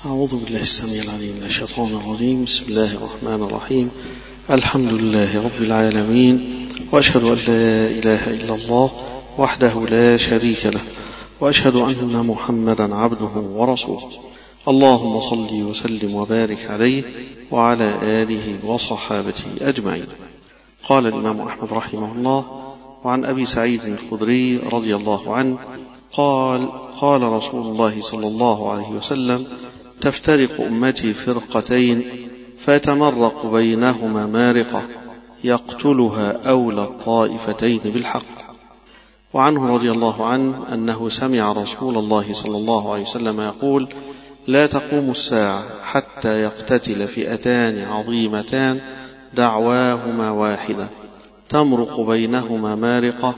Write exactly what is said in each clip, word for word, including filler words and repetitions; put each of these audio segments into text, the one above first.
أعوذ بالله السميع العليم من الشيطان الرجيم. بسم الله الرحمن الرحيم. الحمد لله رب العالمين، وأشهد أن لا إله إلا الله وحده لا شريك له، وأشهد أن محمدا عبده ورسوله. اللهم صل وسلم وبارك عليه وعلى آله وصحابته أجمعين. قال الإمام أحمد رحمه الله: وعن أبي سعيد الخدري رضي الله عنه قال: قال رسول الله صلى الله عليه وسلم: تفترق أمتي فرقتين فيتمرق بينهما مارقة يقتلها أولى الطائفتين بالحق. وعنه رضي الله عنه أنه سمع رسول الله صلى الله عليه وسلم يقول: لا تقوم الساعة حتى يقتتل فئتان عظيمتان دعواهما واحدة تمرق بينهما مارقة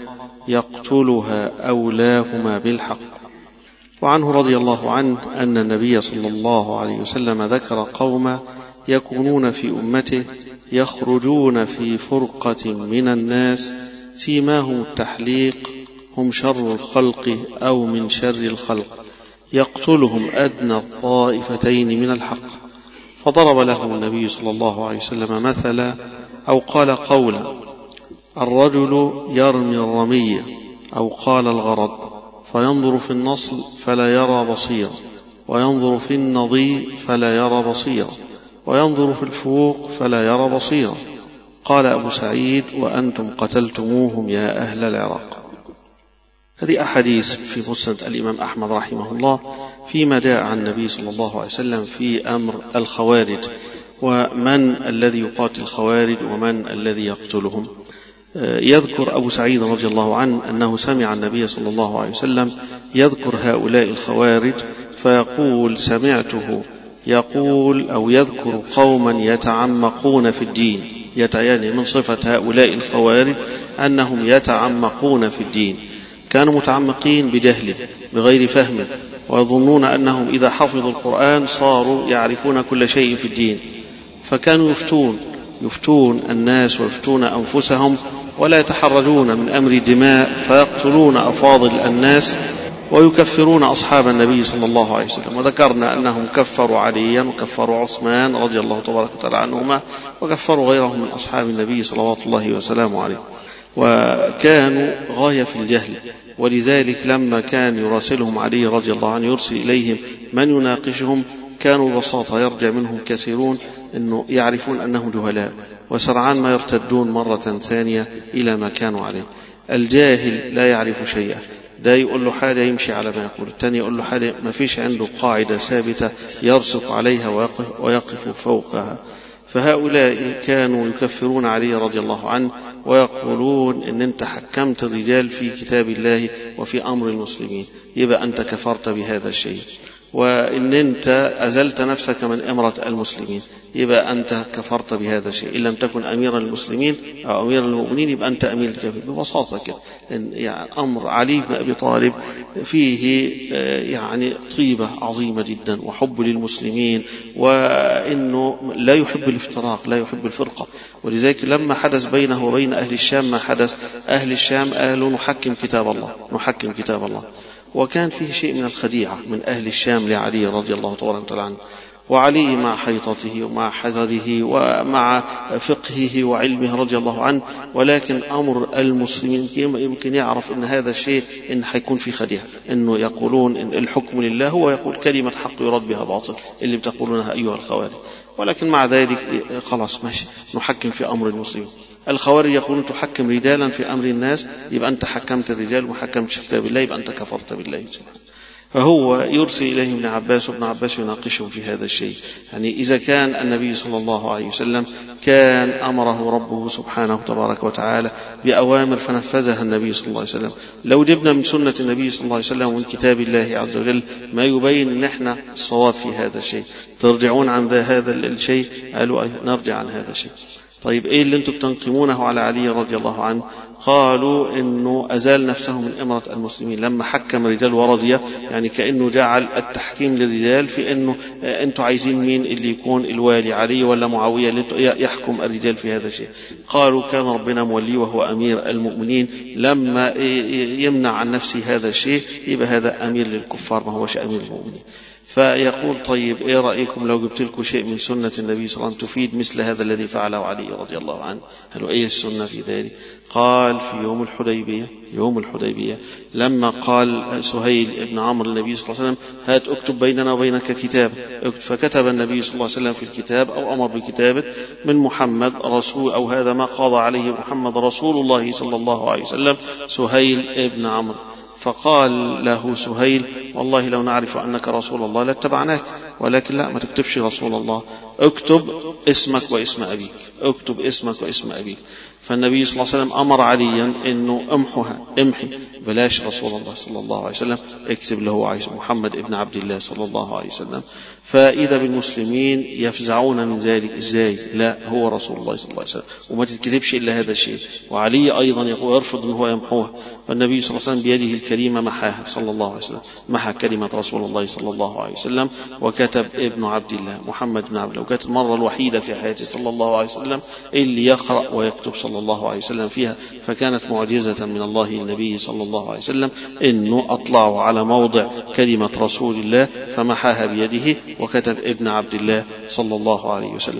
يقتلها أولاهما بالحق. وعنه رضي الله عنه أن النبي صلى الله عليه وسلم ذكر قوما يكونون في أمته يخرجون في فرقة من الناس سيماهم التحليق، هم شر الخلق أو من شر الخلق، يقتلهم أدنى الطائفتين من الحق. فضرب لهم النبي صلى الله عليه وسلم مثلا أو قال قولا: الرجل يرمي الرمية، أو قال الغرض، فينظر في النصل فلا يرى بصيرا، وينظر في النضي فلا يرى بصيرا، وينظر في الفوق فلا يرى بصيرا. قال أبو سعيد: وأنتم قتلتموهم يا أهل العراق. هذه أحاديث في مسند الإمام أحمد رحمه الله فيما جاء عن النبي صلى الله عليه وسلم في أمر الخوارج، ومن الذي يقاتل الخوارج ومن الذي يقتلهم. يذكر أبو سعيد رضي الله عنه أنه سمع النبي صلى الله عليه وسلم يذكر هؤلاء الخوارج فيقول: سمعته يقول أو يذكر قوما يتعمقون في الدين، يعني من صفة هؤلاء الخوارج أنهم يتعمقون في الدين، كانوا متعمقين بجهل بغير فهم، ويظنون أنهم إذا حفظوا القرآن صاروا يعرفون كل شيء في الدين، فكانوا يفتون يفتون الناس ويفتون أنفسهم ولا يتحرجون من أمر الدماء، فيقتلون أفاضل الناس ويكفرون أصحاب النبي صلى الله عليه وسلم. وذكرنا أنهم كفروا عليا وكفروا عثمان رضي الله تبارك وتعالى عنهما، وكفروا غيرهم من أصحاب النبي صلوات الله وسلامه عليه، وكانوا غاية في الجهل. ولذلك لما كان يراسلهم علي رضي الله عنه يرسل إليهم من يناقشهم كانوا ببساطة يرجع منهم كثيرون أنه يعرفون أنهم جهلاء، وسرعان ما يرتدون مرة ثانية إلى ما كانوا عليه. الجاهل لا يعرف شيئا، ده يقول له حاجة يمشي على ما يقول، الثاني يقول له حاجة ما فيش عنده قاعدة ثابتة يرسخ عليها ويقف فوقها. فهؤلاء كانوا يكفرون علي رضي الله عنه ويقولون إن أنت حكمت الرجال في كتاب الله وفي أمر المسلمين، يبقى أنت كفرت بهذا الشيء، وإن أنت أزلت نفسك من أمرة المسلمين يبقى أنت كفرت بهذا الشيء، إن لم تكن أمير المسلمين أو أمير المؤمنين يبقى أنت أمير الكافرين. ببساطة كده، يعني أمر علي بن أبي طالب فيه يعني طيبة عظيمة جدا وحب للمسلمين، وإنه لا يحب الافتراق لا يحب الفرقة. ولذلك لما حدث بينه وبين أهل الشام ما حدث، أهل الشام قالوا نحكم كتاب الله نحكم كتاب الله وكان فيه شيء من الخديعة من أهل الشام لعلي رضي الله تعالى عنه. وعلي مع حيطته ومع حذره ومع فقهه وعلمه رضي الله عنه، ولكن أمر المسلمين يمكن يعرف أن هذا الشيء إن حيكون في خديعة، إنه يقولون إن الحكم لله، هو يقول كلمة حق يرد بها باطل اللي بتقولونها أيها الخوارج، ولكن مع ذلك خلاص ماشي نحكم في أمر المسلمين. الخوارج يقولون تحكم رجالا في أمر الناس، يبقى أنت حكمت الرجال وحكمت في كتاب الله، يبقى أنت كفرت بالله سبحانه. فهو يرسل إليه ابن عباس وابن عباس يناقشهم في هذا الشيء. يعني إذا كان النبي صلى الله عليه وسلم كان أمره ربه سبحانه تبارك وتعالى بأوامر فنفذها النبي صلى الله عليه وسلم، لو جبنا من سنة النبي صلى الله عليه وسلم ومن كتاب الله عز وجل ما يبين أن احنا الصواب في هذا الشيء، ترجعون عن هذا الشيء؟ قالوا نرجع عن هذا الشيء. طيب إيه اللي أنتم تنقمونه على علي رضي الله عنه؟ قالوا إنه أزال نفسه من إمرة المسلمين لما حكم رجال ورضية، يعني كأنه جعل التحكيم للرجال في إنه أنتم عايزين مين اللي يكون الوالي، علي ولا معاوية اللي يحكم الرجال في هذا الشيء. قالوا كان ربنا مولي وهو أمير المؤمنين، لما يمنع عن نفسه هذا الشيء يبقى هذا أمير للكفار ما هوش أمير المؤمنين. فيقول طيب إيه رأيكم لو جبت لكم شيء من سنة النبي صلى الله عليه وسلم تفيد مثل هذا الذي فعله علي رضي الله عنه؟ هل أي السنة في ذلك؟ قال في يوم الحديبية يوم الحديبية لما قال سهيل ابن عمرو النبي صلى الله عليه وسلم هات اكتب بيننا وبينك كتاب، فكتب النبي صلى الله عليه وسلم في الكتاب أو أمر بكتابه من محمد رسول، أو هذا ما قضى عليه محمد رسول الله صلى الله عليه وسلم سهيل ابن عمرو. فقال له سهيل والله لو نعرف أنك رسول الله لاتبعناك، ولكن لا، ما تكتبش رسول الله، اكتب اسمك واسم أبيك، اكتب اسمك واسم أبيك. فالنبي صلى الله عليه وسلم أمر عليا أنه امحها امحي بلاش رسول الله صلى الله عليه وسلم، اكتب له عيسى محمد ابن عبد الله صلى الله عليه وسلم. فإذا بالمسلمين يفزعون من ذلك، ازاي؟ لا، هو رسول الله صلى الله عليه وسلم وما تتكتبش إلا هذا الشيء. وعلي أيضا يقول يرفض أنه هو يمحوها، فالنبي صلى الله عليه وسلم بيده الكريمة محاها صلى الله عليه وسلم، محى كلمة رسول الله صلى الله عليه وسلم وكتب ابن عبد الله محمد بن عبد الله. وكانت المرة الوحيدة في حياته صلى الله عليه وسلم اللي يقرأ ويكتب صلى الله عليه وسلم فيها، فكانت معجزة من الله للنبي صلى الله عليه وسلم إنه أطلعوا على موضع كلمة رسول الله فمحاها بيده وكتب ابن عبد الله صلى الله عليه وسلم.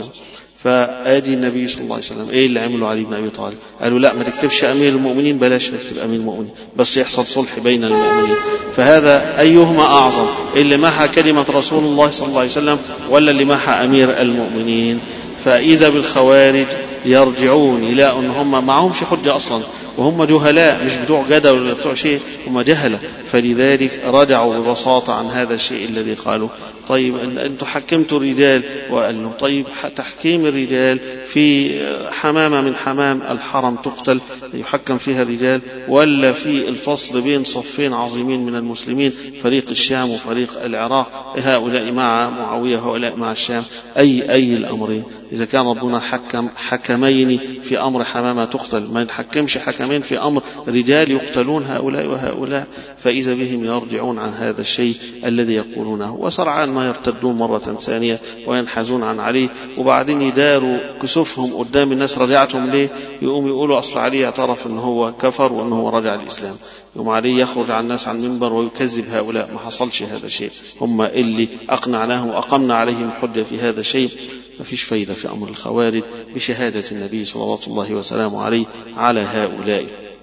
فآدي النبي صلى الله عليه وسلم ايه اللي عملوا علي بن ابي طالب؟ قالوا لا، ما تكتبش امير المؤمنين، بلاش نكتب امير المؤمنين، بس يحصل صلح بين المؤمنين. فهذا ايهما اعظم، اللي محى كلمة رسول الله صلى الله عليه وسلم ولا اللي محى امير المؤمنين؟ فاذا بالخوارج يرجعون الى ان هم معهمش حجة اصلا، وهم جهلاء مش بتوع جدل ولا بتوع شيء، هم جهلة، فلذلك رجعوا ببساطة عن هذا الشيء الذي قالوا. طيب أنتم حكمتوا الرجال، وقال له طيب تحكيم الرجال في حمامة من حمام الحرم تقتل يحكم فيها الرجال، ولا في الفصل بين صفين عظيمين من المسلمين، فريق الشام وفريق العراق، هؤلاء مع معاوية هؤلاء مع الشام، أي أي الأمرين؟ إذا كان ربنا حكم حكمين في أمر حمامة تقتل، ما يتحكمش حكمين في أمر رجال يقتلون هؤلاء وهؤلاء؟ فإذا بهم يرجعون عن هذا الشيء الذي يقولونه، وسرعان ما يرتدون مرة ثانية وينحازون عن علي، وبعدين يداروا كسوفهم قدام الناس. رجعتهم ليه؟ يقوم يقولوا أصل علي اعترف أنه هو كفر وأنه رجع الإسلام، يوم علي يخرج عن الناس عن المنبر ويكذب هؤلاء. ما حصلش هذا الشيء، هم اللي أقنعناهم وأقمنا عليهم الحجة في هذا الشيء. ما فيش فايدة في أمر الخوارج بشهادة النبي صلوات الله وسلامه عليه على هؤلاء.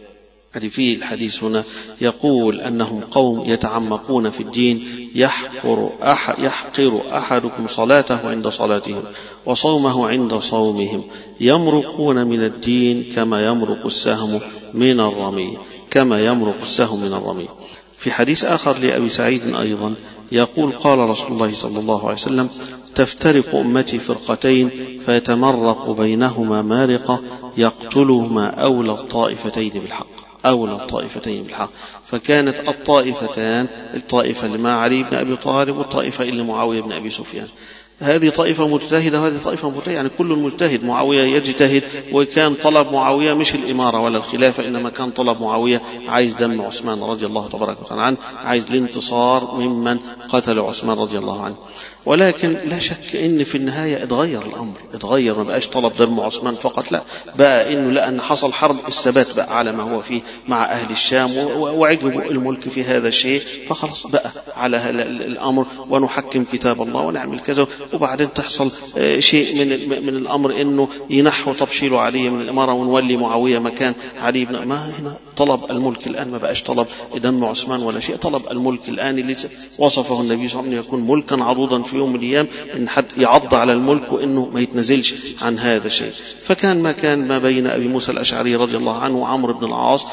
في الحديث هنا يقول أنهم قوم يتعمقون في الدين، يحقر, أح يحقر أحدكم صلاته عند صلاتهم وصومه عند صومهم، يمرقون من الدين كما يمرق السهم من الرمي كما يمرق السهم من الرمي. في حديث آخر لأبي سعيد أيضا يقول قال رسول الله صلى الله عليه وسلم تفترق أمتي فرقتين فيتمرق بينهما مارقة يقتلهما أولى الطائفتين بالحق أولى الطائفتين بالحق. فكانت الطائفتان الطائفة اللي مع علي بن أبي طالب والطائفة اللي معاوية بن أبي سفيان، هذه طائفة مجتهدة وهذه طائفة مجتهدة، يعني كل مجتهد. معاوية يجتهد، وكان طلب معاوية مش الإمارة ولا الخلافة، إنما كان طلب معاوية عايز دم عثمان رضي الله تبارك وتعالى عنه، عايز الانتصار ممن قتلوا عثمان رضي الله عنه. ولكن لا شك إن في النهاية اتغير الأمر، اتغير، ما بقاش طلب دم عثمان فقط، لا، بقى إنه لأن حصل حرب الثبات بقى على ما هو فيه مع أهل الشام، وعجبوا الملك في هذا الشيء، فخلص بقى على الأمر ونحكم كتاب الله ونعمل كذا. وبعدين تحصل شيء من من الأمر إنه ينحوا تبشيل علي من الإمارة ونولي معاوية مكان علي بن. ما هنا طلب الملك الآن، ما بقاش طلب دم عثمان ولا شيء، طلب الملك الآن اللي وصفه النبي صلى الله عليه وسلم يكون ملكا عضوضا في يوم من الأيام، إن حد يعض على الملك وإنه ما يتنزلش عن هذا الشيء. فكان ما كان ما بين أبي موسى الأشعري رضي الله عنه وعمرو بن العاص،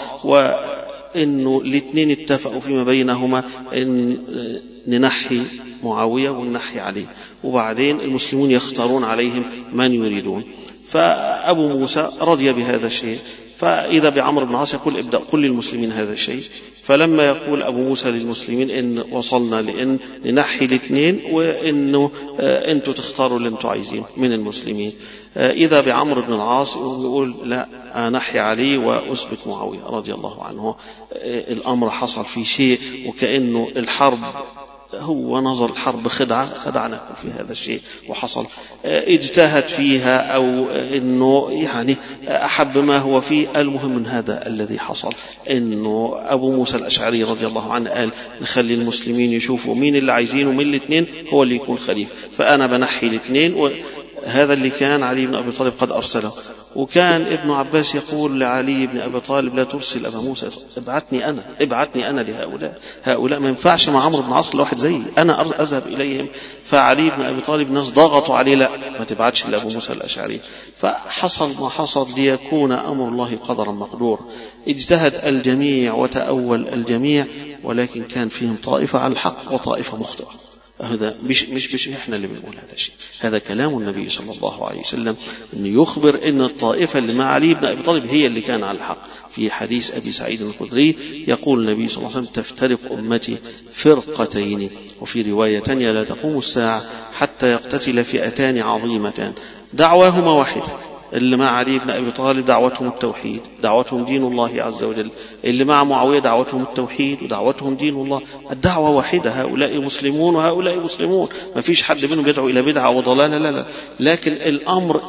وإنه الاثنين اتفقوا فيما بينهما إن ننحي معاوية وننحي عليه، وبعدين المسلمون يختارون عليهم من يريدون. فأبو موسى رضي بهذا الشيء، فإذا بعمر بن العاص يقول ابدأ قل للمسلمين هذا الشيء. فلما يقول أبو موسى للمسلمين إن وصلنا لأن ننحي الاثنين وإنه آه أنتوا تختاروا اللي أنتوا عايزين من المسلمين، آه إذا بعمر بن العاص يقول لا، نحي علي وأثبت معاوية رضي الله عنه. آه الأمر حصل في شيء وكأنه الحرب هو نظر الحرب خدعة، خدعناكم في هذا الشيء وحصل، اجتهد فيها أو إنه يعني أحب ما هو فيه. المهم من هذا الذي حصل إنه أبو موسى الأشعري رضي الله عنه قال نخلي المسلمين يشوفوا مين اللي عايزينه من الاثنين هو اللي يكون خليفة، فأنا بنحي الاثنين، وهذا اللي كان علي بن أبي طالب قد أرسله. وكان ابن عباس يقول لعلي بن أبي طالب لا ترسل أبا موسى، ابعتني أنا، ابعتني أنا لهؤلاء، هؤلاء ما ينفعش مع عمرو بن العاص لواحد زيي، أنا أذهب إليهم. فعلي بن أبي طالب ناس ضغطوا عليه لا ما تبعتش لأبو موسى الأشعري. فحصل ما حصل ليكون أمر الله قدرا مقدورا. اجتهد الجميع وتأول الجميع، ولكن كان فيهم طائفة على الحق وطائفة مخطئة. هذا مش مش مش احنا اللي بنقول هذا الشيء، هذا كلام النبي صلى الله عليه وسلم انه يخبر ان الطائفه اللي مع علي بن ابي طالب هي اللي كان على الحق. في حديث ابي سعيد الخدري يقول النبي صلى الله عليه وسلم تفترق امتي فرقتين، وفي روايه ثانيه لا تقوم الساعه حتى يقتتل فئتان عظيمتان دعواهما واحده. اللي مع علي بن أبي طالب دعوتهم التوحيد، دعوتهم دين الله عز وجل. اللي مع معاوية دعوتهم التوحيد ودعوتهم دين الله. الدعوة واحدة، هؤلاء مسلمون وهؤلاء مسلمون، ما فيش حد منهم يدعو إلى بدعة وضلالة، لا لا. لكن الأمر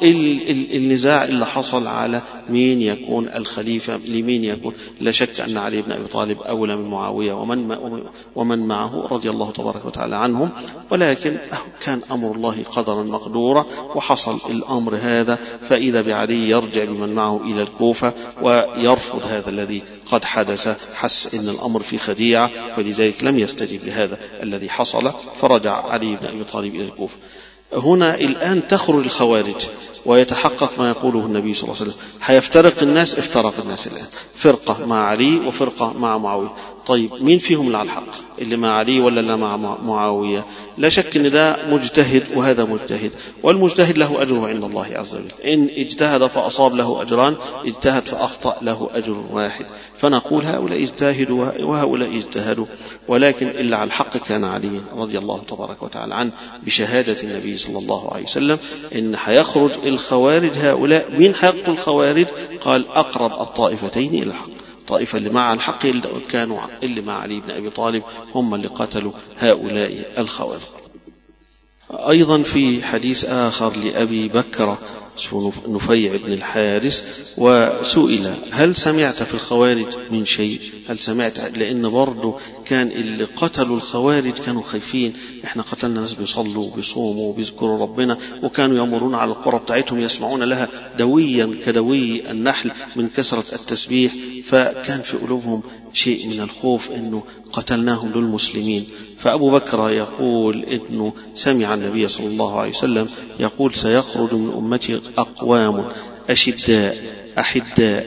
النزاع اللي حصل على مين يكون الخليفة، لمين يكون. لا شك أن علي بن أبي طالب أولى من معاوية ومن ومن معه رضي الله تبارك وتعالى عنهم، ولكن كان أمر الله قدرا مقدورا وحصل الأمر هذا. فإذا بعلي يرجع بمن معه إلى الكوفة ويرفض هذا الذي قد حدث، حس إن الأمر في خديعة، فلذلك لم يستجب لهذا الذي حصل، فرجع علي بن أبي طالب إلى الكوفة. هنا الآن تخرج الخوارج ويتحقق ما يقوله النبي صلى الله عليه وسلم، حيفترق الناس، افترق الناس الآن، فرقة مع علي وفرقة مع معاوية. طيب مين فيهم اللي على الحق، اللي مع علي ولا اللي مع معاوية؟ لا شك ان ده مجتهد وهذا مجتهد، والمجتهد له أجره عند الله عز وجل. إن اجتهد فأصاب له أجران، اجتهد فأخطأ له أجر واحد. فنقول هؤلاء اجتهدوا وهؤلاء اجتهدوا، ولكن إلا على الحق كان علي رضي الله تبارك وتعالى عنه بشهادة النبي صلى الله عليه وسلم إن حيخرج الخوارج. هؤلاء مين حيقتل الخوارج؟ قال أقرب الطائفتين إلى الحق، طائفة اللي مع الحق كانوا اللي مع علي بن أبي طالب هم اللي قتلوا هؤلاء الخوارج. أيضا في حديث آخر لأبي بكر نفيع بن الحارث، وسئل هل سمعت في الخوارج من شيء؟ هل سمعت؟ لأن برضو كان اللي قتلوا الخوارج كانوا خايفين، احنا قتلنا ناس بيصلوا بيصوموا وبيذكروا ربنا، وكانوا يمرون على القرى بتاعتهم يسمعون لها دويا كدوي النحل من كثرة التسبيح، فكان في قلوبهم شيء من الخوف انه قتلناهم للمسلمين. فأبو بكر يقول إنه سمع النبي صلى الله عليه وسلم يقول سيخرج من أمتي أقوام أشداء أحداء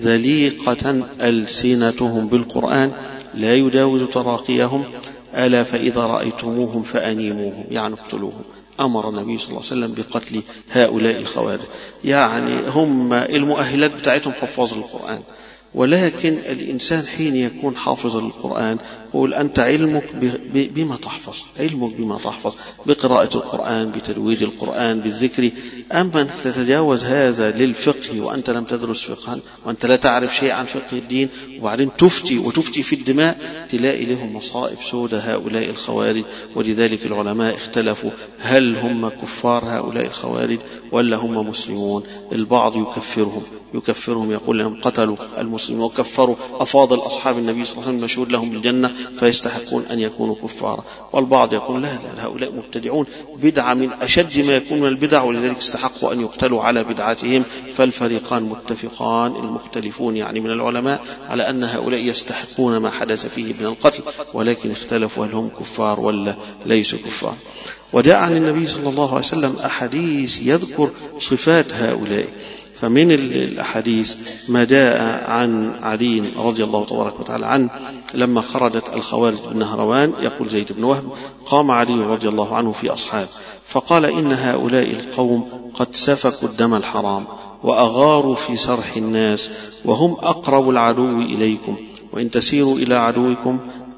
ذليقة ألسنتهم بالقرآن لا يجاوز تراقيهم، ألا فإذا رأيتموهم فأنيموهم، يعني اقتلوهم. أمر النبي صلى الله عليه وسلم بقتل هؤلاء الخوارج. يعني هم المؤهلات بتاعتهم حفاظ القرآن، ولكن الإنسان حين يكون حافظ للقرآن يقول أنت علمك بما تحفظ، علمك بما تحفظ بقراءة القرآن بتجويد القرآن بالذكر. أما أن تتجاوز هذا للفقه وأنت لم تدرس فقها وأنت لا تعرف شيء عن فقه الدين، وبعدين تفتي وتفتي في الدماء، تلاقي لهم مصائب سودة هؤلاء الخوارج. ولذلك العلماء اختلفوا هل هم كفار هؤلاء الخوارج ولا هم مسلمون. البعض يكفرهم يكفرهم يقول لهم قتلوا المسلمين وكفروا أفاضل أصحاب النبي صلى الله عليه وسلم مشهود لهم بالجنة فيستحقون أن يكونوا كفارا. والبعض يقول لا لا هؤلاء مبتدعون، بدعة من أشد ما يكون من البدع، ولذلك استحقوا أن يقتلوا على بدعتهم. فالفريقان متفقان، المختلفون يعني من العلماء، على أن هؤلاء يستحقون ما حدث فيه من القتل، ولكن اختلفوا هل هم كفار ولا ليسوا كفار. وجاء عن النبي صلى الله عليه وسلم أحاديث يذكر صفات هؤلاء. فمن الأحاديث ما جاء عن علي رضي الله تبارك وتعالى عنه لما خرجت الخوارج بالنهروان، يقول زيد بن وهب قام علي رضي الله عنه في أصحاب فقال إن هؤلاء القوم قد سفكوا الدم الحرام وأغاروا في سرح الناس، وهم أقرب العدو إليكم، وإن تسيروا إلى عدوكم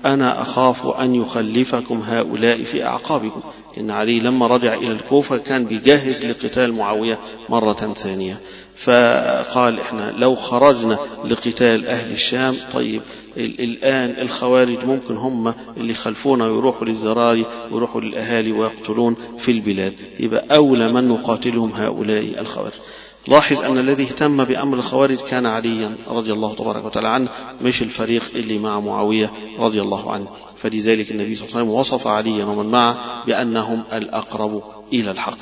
أنا أخاف أن يخلفكم هؤلاء في أعقابكم. إن علي لما رجع إلى الكوفة كان بيجهز لقتال معاوية مرة ثانية، فقال إحنا لو خرجنا لقتال أهل الشام طيب الآن الخوارج ممكن هم اللي خلفونا ويروحوا للزراعي ويروحوا للأهالي ويقتلون في البلاد، يبقى أولى من نقاتلهم هؤلاء الخوارج. لاحظ أن الذي اهتم بأمر الخوارج كان عليا رضي الله تبارك وتعالى عنه، مش الفريق اللي مع معاوية رضي الله عنه. فلذلك النبي صلى الله عليه وسلم وصف عليا ومن معه بأنهم الأقرب إلى الحق.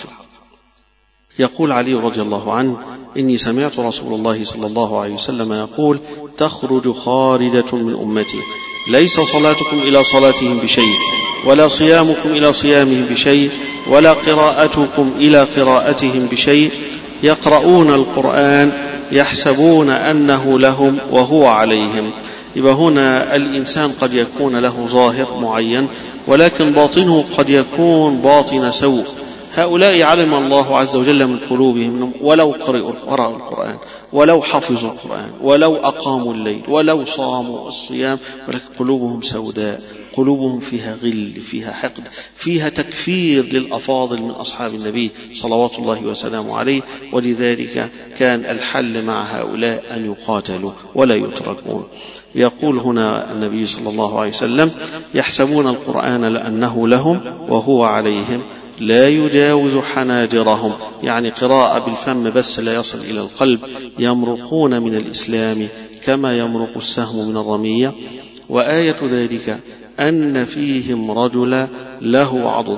يقول علي رضي الله عنه: إني سمعت رسول الله صلى الله عليه وسلم يقول: تخرج خارجة من أمتي ليس صلاتكم إلى صلاتهم بشيء، ولا صيامكم إلى صيامهم بشيء، ولا قراءتكم إلى قراءتهم بشيء، يقرؤون القرآن يحسبون أنه لهم وهو عليهم. يبقى هنا الإنسان قد يكون له ظاهر معين ولكن باطنه قد يكون باطن سوء. هؤلاء علم الله عز وجل من قلوبهم ولو قرأوا القرآن، ولو حفظوا القرآن، ولو أقاموا الليل، ولو صاموا الصيام، ولكن قلوبهم سوداء، قلوبهم فيها غل، فيها حقد، فيها تكفير للأفاضل من أصحاب النبي صلوات الله وسلامه عليه. ولذلك كان الحل مع هؤلاء أن يقاتلوا ولا يتركون. يقول هنا النبي صلى الله عليه وسلم: يحسبون القرآن لأنه لهم وهو عليهم لا يجاوز حناجرهم، يعني قراءة بالفم بس لا يصل إلى القلب. يمرقون من الإسلام كما يمرق السهم من الرمية. وآية ذلك أن فيهم رجلا له عضد.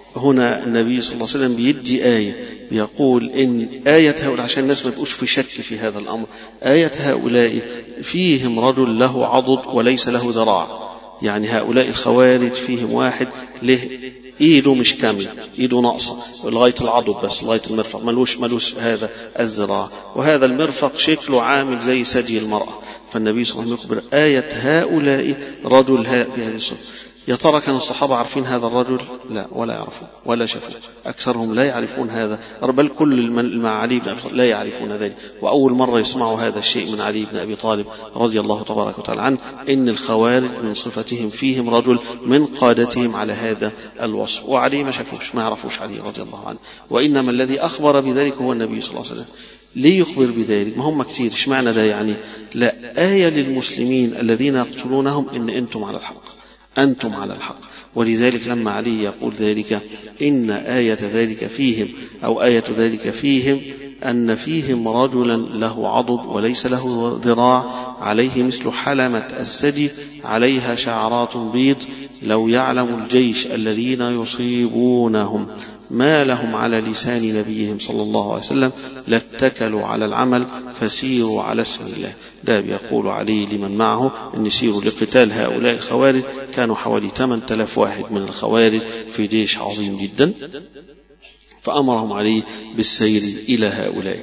هنا النبي صلى الله عليه وسلم بيدي آية، بيقول إن آية هؤلاء عشان الناس ما تبقوش في شك في هذا الأمر، آية هؤلاء فيهم رجل له عضد وليس له ذراع. يعني هؤلاء الخوارج فيهم واحد له ايده مش كامل، ايده ناقصه لغايه العضد بس، لغايه المرفق، ملوش ملوش هذا الذراع، وهذا المرفق شكله عامل زي ثدي المراه. فالنبي صلى الله عليه وسلم يخبر آية هؤلاء رجل في هذه الصورة. يا ترى كان الصحابة عارفين هذا الرجل؟ لا، ولا يعرفون ولا شافوه، أكثرهم لا يعرفون هذا، بل كل من مع علي بن أبي طالب لا يعرفون ذلك. وأول مرة يسمعوا هذا الشيء من علي بن أبي طالب رضي الله تبارك وتعالى عنه، إن الخوارج من صفتهم فيهم رجل من قادتهم على هذا الوصف. وعلي ما شافوش، ما يعرفوش علي رضي الله عنه، وإنما الذي أخبر بذلك هو النبي صلى الله عليه وسلم. ليه يخبر بذلك؟ ما هم كتير، ايش معنى ده؟ يعني لا، آية للمسلمين الذين يقتلونهم إن أنتم على الحق، أنتم على الحق. ولذلك لما علي يقول ذلك إن آية ذلك فيهم أو آية ذلك فيهم أن فيهم رجلا له عضد وليس له ذراع، عليه مثل حلمة الثدي، عليها شعرات بيض، لو يعلم الجيش الذين يصيبونهم ما لهم على لسان نبيهم صلى الله عليه وسلم لاتكلوا على العمل فسيروا على اسم الله. ده بيقول علي لمن معه أن يسيروا لقتال هؤلاء الخوارج. كانوا حوالي ثمانية آلاف واحد من الخوارج في جيش عظيم جدا، فأمرهم علي بالسير إلى هؤلاء.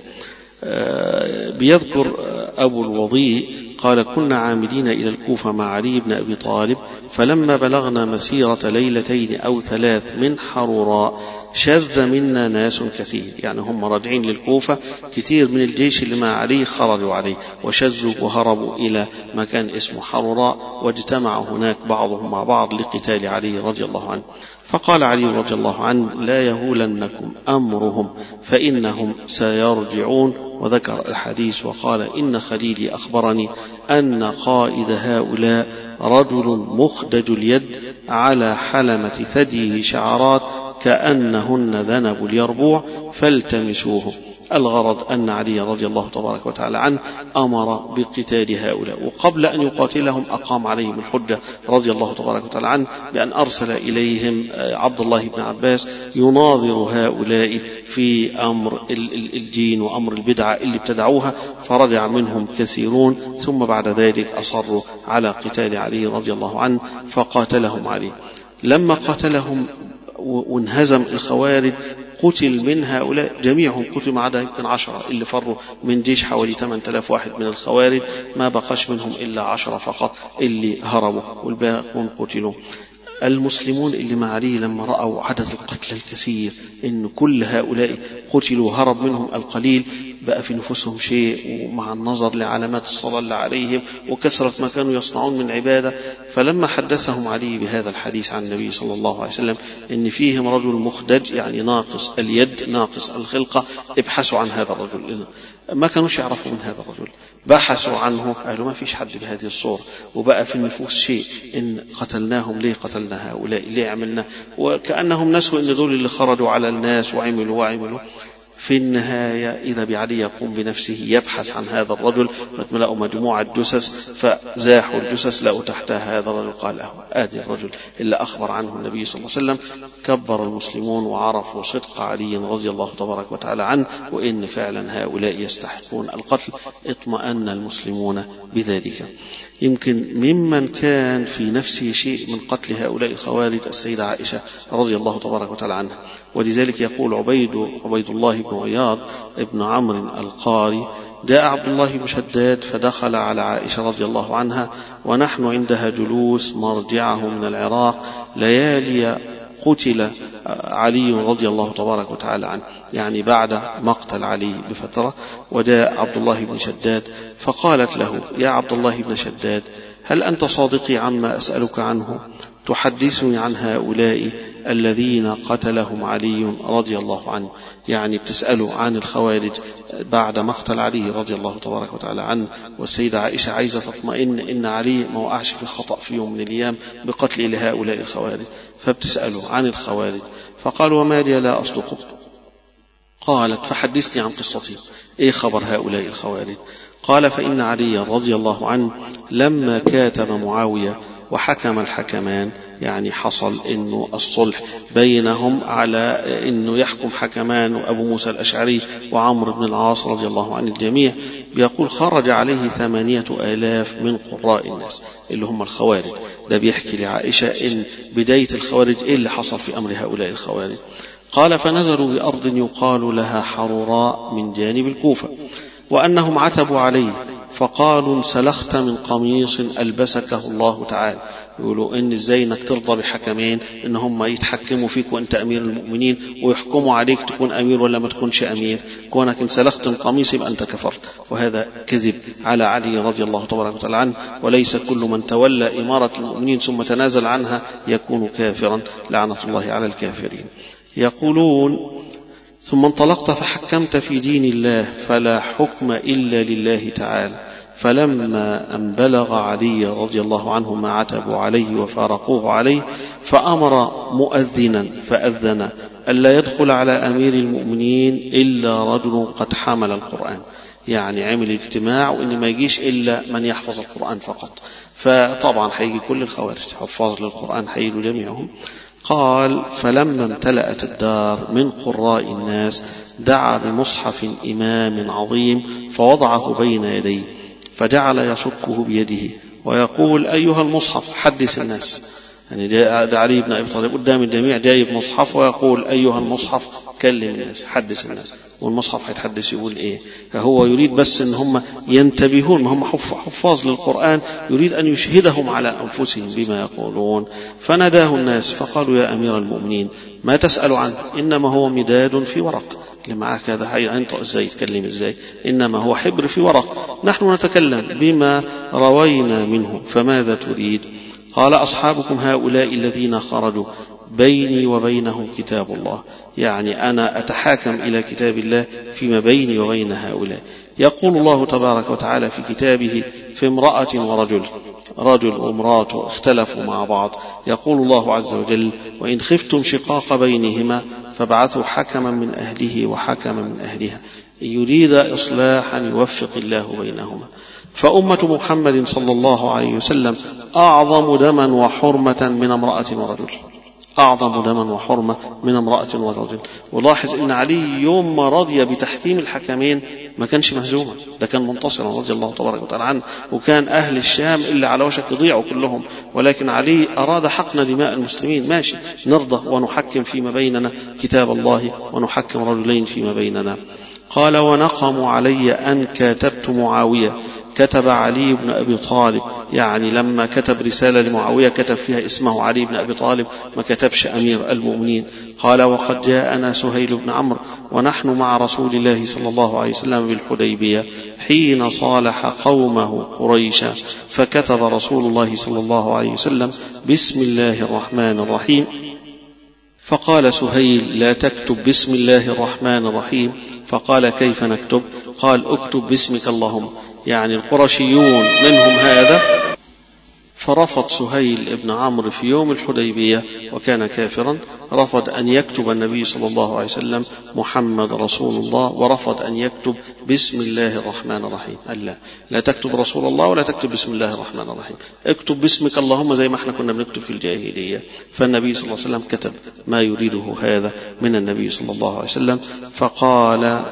بيذكر أبو الوضيء قال: كنا عاملين إلى الكوفة مع علي بن أبي طالب، فلما بلغنا مسيرة ليلتين أو ثلاث من حروراء شذ منا ناس كثير. يعني هم راجعين للكوفة، كثير من الجيش اللي مع علي خرجوا عليه وشذوا وهربوا إلى مكان اسمه حروراء، واجتمع هناك بعضهم مع بعض لقتال علي رضي الله عنه. فقال علي رضي الله عنه: لا يهولنكم أمرهم فإنهم سيرجعون. وذكر الحديث وقال: إن خليلي أخبرني أن قائد هؤلاء رجل مخدج اليد على حلمة ثديه شعرات كأنهن ذنب اليربوع فالتمسوه. الغرض أن علي رضي الله تبارك وتعالى عنه أمر بقتال هؤلاء، وقبل أن يقاتلهم أقام عليهم الحجة رضي الله تبارك وتعالى عنه بأن أرسل إليهم عبد الله بن عباس يناظر هؤلاء في أمر الدين وأمر البدعة اللي ابتدعوها، فرجع منهم كثيرون، ثم بعد ذلك أصروا على قتال علي رضي الله عنه فقاتلهم علي. لما قاتلهم وانهزم الخوارج قتل من هؤلاء جميعهم، قتل ما عدا يمكن عشرة اللي فروا من جيش حوالي ثمانية آلاف واحد من الخوارج، ما بقاش منهم إلا عشرة فقط اللي هربوا والباقون قتلوا. المسلمون اللي مع علي لما رأوا عدد القتلى الكثير، إن كل هؤلاء قتلوا هرب منهم القليل، بقى في نفوسهم شيء، ومع النظر لعلامات الصلاة اللي عليهم وكثرة ما كانوا يصنعون من عبادة. فلما حدثهم علي بهذا الحديث عن النبي صلى الله عليه وسلم إن فيهم رجل مخدج يعني ناقص اليد ناقص الخلقة، ابحثوا عن هذا الرجل. ما كانوش يعرفوا من هذا الرجل، بحثوا عنه قالوا ما فيش حد بهذه الصورة. وبقى في النفوس شيء إن قتلناهم ليه قتلنا هؤلاء ليه عملنا، وكأنهم نسوا إن دول اللي خرجوا على الناس وعملوا وعملوا. في النهاية إذا بعلي يقوم بنفسه يبحث عن هذا الرجل، فتملأوا مجموعة جثث، فزاحوا الجثث لقوا تحتها هذا الرجل، قال أهو آدي الرجل اللي أخبر عنه النبي صلى الله عليه وسلم. كبر المسلمون وعرفوا صدق علي رضي الله تبارك وتعالى عنه، وإن فعلا هؤلاء يستحقون القتل. اطمأن المسلمون بذلك. يمكن ممن كان في نفسه شيء من قتل هؤلاء الخوارج السيدة عائشة رضي الله تبارك وتعالى عنها. ولذلك يقول عبيد, عبيد الله بن عياض ابن عمرو القاري: جاء عبد الله بن شداد فدخل على عائشة رضي الله عنها ونحن عندها جلوس مرجعه من العراق ليالي قتل علي رضي الله تبارك وتعالى عنه، يعني بعد مقتل علي بفترة. وجاء عبد الله بن شداد فقالت له: يا عبد الله بن شداد، هل أنت صادقي عما أسألك عنه؟ تحدثني عن هؤلاء الذين قتلهم علي رضي الله عنه. يعني بتسألوا عن الخوارج بعد مقتل علي رضي الله تبارك وتعالى عنه، والسيدة عائشة عايزة تطمئن إن علي ما وقعش في خطأ في يوم من الأيام بقتل لهؤلاء الخوارج، فبتسألوا عن الخوارج. فقال: وما لي لا أصدق؟ قالت: فحدثني عن قصتي، إيه خبر هؤلاء الخوارج؟ قال: فإن علي رضي الله عنه لما كاتب معاوية وحكم الحكمان، يعني حصل إنه الصلح بينهم على إنه يحكم حكمان أبو موسى الأشعري وعمرو بن العاص رضي الله عن الجميع، بيقول: خرج عليه ثمانية آلاف من قراء الناس اللي هم الخوارج. ده بيحكي لعائشة إن بداية الخوارج إيه اللي حصل في أمر هؤلاء الخوارج. قال: فنزلوا بأرض يقال لها حروراء من جانب الكوفة، وأنهم عتبوا عليه فقالوا: سلخت من قميص ألبسكه الله تعالى. يقولوا إن إزاي إنك ترضى بحكمين إن هم يتحكموا فيك وأنت أمير المؤمنين ويحكموا عليك تكون أمير ولا ما تكونش أمير، كونك إن سلخت من قميص يبقى أنت كفرت. وهذا كذب على علي رضي الله تبارك وتعالى عنه، وليس كل من تولى إمارة المؤمنين ثم تنازل عنها يكون كافرا، لعنة الله على الكافرين. يقولون: ثم انطلقت فحكمت في دين الله فلا حكم إلا لله تعالى. فلما أن بلغ علي رضي الله عنه ما عتبوا عليه وفارقوه عليه، فأمر مؤذنا فأذن ألا يدخل على أمير المؤمنين إلا رجل قد حمل القرآن، يعني عمل اجتماع وإن ما يجيش إلا من يحفظ القرآن فقط. فطبعا حيجي كل الخوارج حفاظ للقرآن حيجوا جميعهم. قال: فلما امتلأت الدار من قراء الناس دعا بمصحف إمام عظيم فوضعه بين يديه، فجعل يشقه بيده ويقول: أيها المصحف حدث الناس. يعني ده علي بن أبي طالب قدام الجميع جايب مصحف ويقول: أيها المصحف كلم الناس حدث الناس. والمصحف هيتحدث يقول إيه؟ فهو يريد بس إن هم ينتبهون، ما هم حفاظ للقرآن، يريد أن يشهدهم على أنفسهم بما يقولون. فناداه الناس فقالوا: يا أمير المؤمنين ما تسأل عنه؟ إنما هو مداد في ورق. اللي معك هذا هينطق إزاي يتكلم إزاي؟ إنما هو حبر في ورق، نحن نتكلم بما روينا منه، فماذا تريد؟ قال: أصحابكم هؤلاء الذين خرجوا بيني وبينهم كتاب الله، يعني أنا أتحاكم إلى كتاب الله فيما بيني وبين هؤلاء. يقول الله تبارك وتعالى في كتابه في امرأة ورجل، رجل وامرأة اختلفوا مع بعض، يقول الله عز وجل: وإن خفتم شقاق بينهما فابعثوا حكما من أهله وحكما من أهلها يريد إصلاحا يوفق الله بينهما. فأمة محمد صلى الله عليه وسلم أعظم دما وحرمة من امرأة ورجل، أعظم دما وحرمة من امرأة ورجل. ولاحظ إن علي يوم ما رضي بتحكيم الحكمين ما كانش مهزوما، ده كان منتصرا رضي الله تبارك وتعالى عنه، وكان أهل الشام اللي على وشك يضيعوا كلهم، ولكن علي أراد حقن دماء المسلمين. ماشي نرضى ونحكم فيما بيننا كتاب الله ونحكم رجلين فيما بيننا. قال ونقموا علي أن كاتبت معاوية. كتب علي بن أبي طالب، يعني لما كتب رسالة لمعاوية كتب فيها اسمه علي بن أبي طالب، ما كتبش أمير المؤمنين. قال وقد جاءنا سهيل بن عمرو ونحن مع رسول الله صلى الله عليه وسلم بالحديبية حين صالح قومه قريشا، فكتب رسول الله صلى الله عليه وسلم بسم الله الرحمن الرحيم. فقال سهيل لا تكتب بسم الله الرحمن الرحيم. فقال كيف نكتب؟ قال اكتب باسمك اللهم، يعني القرشيون منهم هذا. فرفض سهيل بن عمرو في يوم الحديبية وكان كافرا، رفض أن يكتب النبي صلى الله عليه وسلم محمد رسول الله، ورفض أن يكتب بسم الله الرحمن الرحيم. قال لا، لا تكتب رسول الله ولا تكتب بسم الله الرحمن الرحيم، اكتب باسمك اللهم زي ما احنا كنا بنكتب في الجاهلية. فالنبي صلى الله عليه وسلم كتب ما يريده هذا من النبي صلى الله عليه وسلم. فقال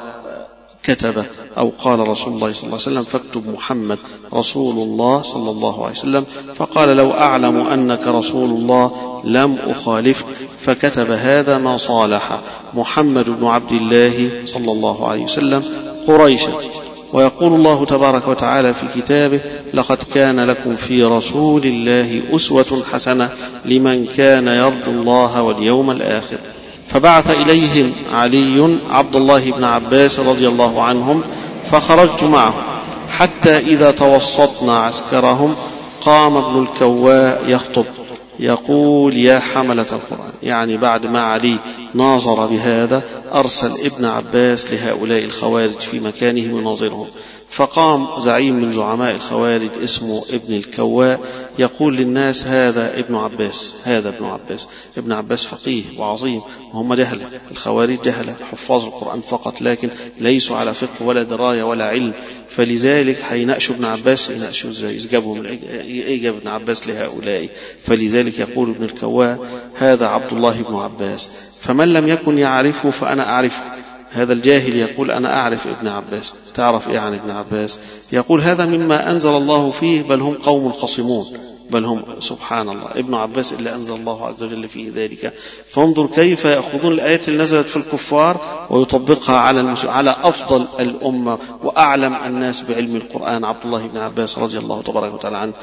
كتب أو قال رسول الله صلى الله عليه وسلم فاكتب محمد رسول الله صلى الله عليه وسلم. فقال لو أعلم أنك رسول الله لم أخالفك. فكتب هذا ما صالح محمد بن عبد الله صلى الله عليه وسلم قريشا. ويقول الله تبارك وتعالى في كتابه لقد كان لكم في رسول الله أسوة حسنة لمن كان يرجو الله واليوم الآخر. فبعث إليهم علي عبد الله بن عباس رضي الله عنهم، فخرجت معه حتى إذا توسطنا عسكرهم قام ابن الكواء يخطب يقول يا حملة القرآن، يعني بعد ما علي ناظر بهذا أرسل ابن عباس لهؤلاء الخوارج في مكانهم يناظرهم. فقام زعيم من زعماء الخوارج اسمه ابن الكواء يقول للناس هذا ابن عباس، هذا ابن عباس. ابن عباس فقيه وعظيم، وهم جهلة، الخوارج جهلة حفاظ القرآن فقط، لكن ليسوا على فقه ولا دراية ولا علم. فلذلك حينأشوا ابن عباس، ينأشوا ازاي؟ يجابهم ايه ابن عباس لهؤلاء؟ فلذلك يقول ابن الكواء هذا عبد الله بن عباس، فمن لم يكن يعرفه فأنا أعرفه. هذا الجاهل يقول أنا أعرف ابن عباس. تعرف إيه عن ابن عباس؟ يقول هذا مما أنزل الله فيه، بل هم قوم خصمون، بل هم سبحان الله ابن عباس اللي أنزل الله عز وجل فيه ذلك. فانظر كيف يأخذون الآيات اللي نزلت في الكفار ويطبقها على المسلم، على أفضل الأمة وأعلم الناس بعلم القرآن عبد الله بن عباس رضي الله تبارك وتعالى عنه.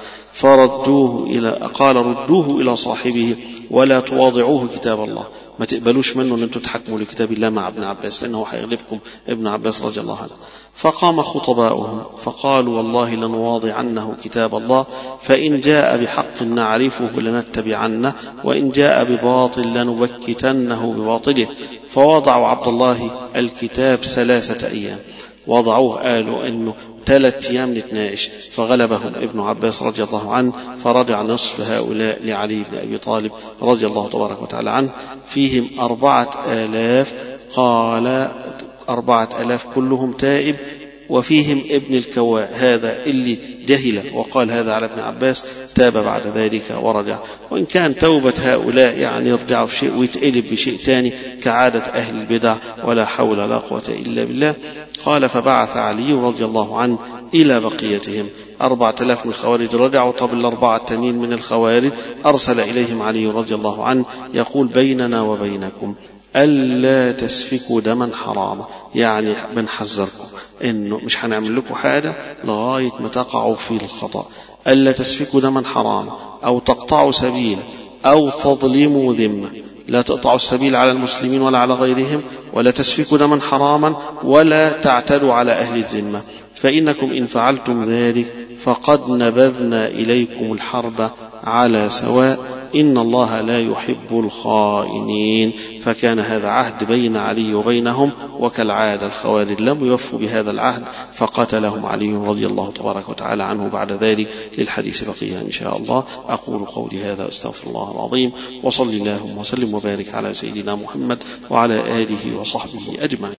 فردوه إلى قال ردوه إلى صاحبه ولا تواضعوه كتاب الله، ما تقبلوش منه أن أنتم تحكموا لكتاب الله مع ابن عباس لأنه حيغلبكم ابن عباس رضي الله عنه. فقام خطباؤهم فقالوا والله لنواضعنه كتاب الله، فإن جاء بحق نعرفه لنتبعنه، وإن جاء بباطل لنبكتنه بباطله. فوضعوا عبد الله الكتاب ثلاثة أيام، وضعوه قالوا أنه ثلاث أيام نتناقش. فغلبهم ابن عباس رضي الله عنه، فرجع نصف هؤلاء لعلي بن أبي طالب رضي الله تبارك وتعالى عنه، فيهم أربعة آلاف. قال أربعة آلاف كلهم تائب، وفيهم ابن الكواء هذا اللي جهل وقال هذا على ابن عباس، تاب بعد ذلك ورجع. وإن كان توبة هؤلاء يعني يرجعوا في شيء ويتقلب بشيء تاني كعادة أهل البدع، ولا حول ولا قوة إلا بالله. قال فبعث علي رضي الله عنه إلى بقيتهم أربعة آلاف من الخوارج رجعوا. طب الأربعة التانيين من الخوارج أرسل إليهم علي رضي الله عنه يقول بيننا وبينكم ألا تسفكوا دما حراما، يعني بنحذركم إنه مش هنعمل لكم حاجة لغاية ما تقعوا في الخطأ. ألا تسفكوا دما حراما أو تقطعوا سبيل أو تظلموا ذمة، لا تقطعوا السبيل على المسلمين ولا على غيرهم، ولا تسفكوا دما حراما، ولا تعتدوا على أهل الذمة، فإنكم إن فعلتم ذلك فقد نبذنا إليكم الحرب على سواء، إن الله لا يحب الخائنين. فكان هذا عهد بين علي وبينهم، وكالعادة الخوارج لم يوفوا بهذا العهد فقتلهم علي رضي الله تبارك وتعالى عنه بعد ذلك. للحديث بقية إن شاء الله. أقول قولي هذا أستغفر الله العظيم، وصلي اللهم وسلم وبارك على سيدنا محمد وعلى آله وصحبه أجمعين.